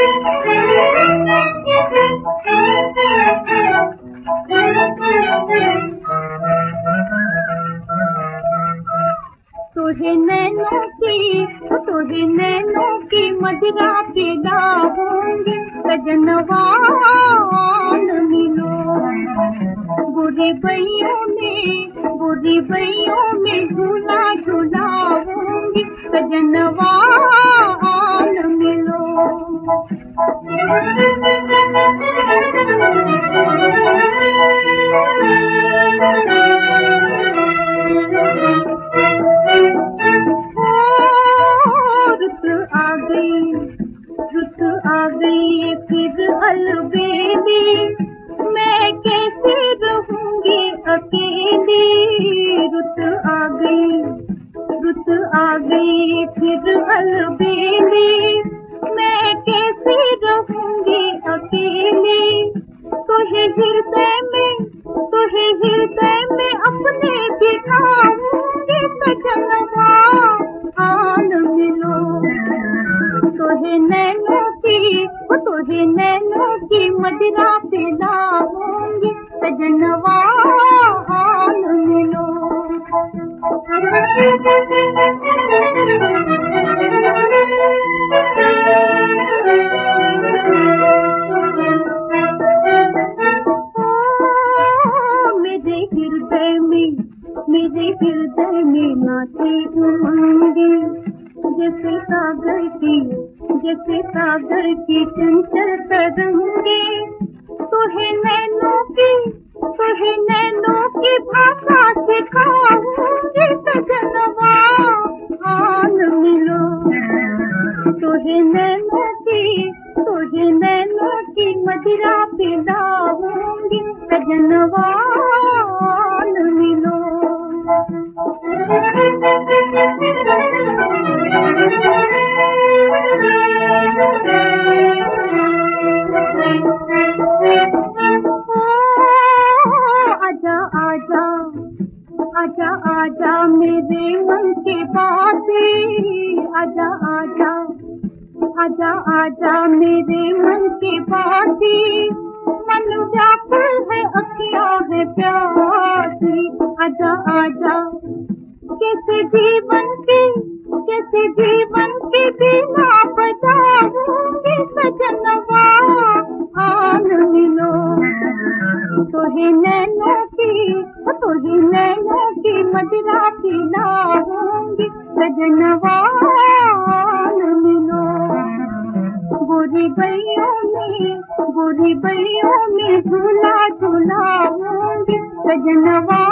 तुझे नैनों की मदिरा पिलाऊंगी सजनवा न मिलो। बुरी बइयों में झूला झूलाऊंगी सजनवा न मिलो। रुत आ गई फिर अलबेली, मैं कैसे रहूंगी अकेली। रुत आ गई फिर अलबेली, मैं कैसे रहूंगी अकेली। तुझे हृदय में अपने बिठाऊंगी सजनवा आन मिलो। तुझे नैनों की मदिरा पिलाऊंगी सजनवा आन मिलो। मेरे हृदय में नाचे उमंगे जैसे सागर की चंचल तरंगे। तुहे नैनों की भाषा सिखाऊंगी सजनवा आन मिलो। तुहे नैनों की मदिरा पिलाऊंगी सजनवा आन मिलो। आजा मेरे मन के पासे, आजा मेरे मन के पासे। मन व्याकुल है अखियाँ है प्यासी, आजा कैसे जीवन की बीना बजाऊंगी सजनवा आन मिलो। तुहे नैनों की मदिरा पिलाऊंगी सजनवा आन मिलो। बुरी बइयों में झूला झूलाऊंगी सजनवा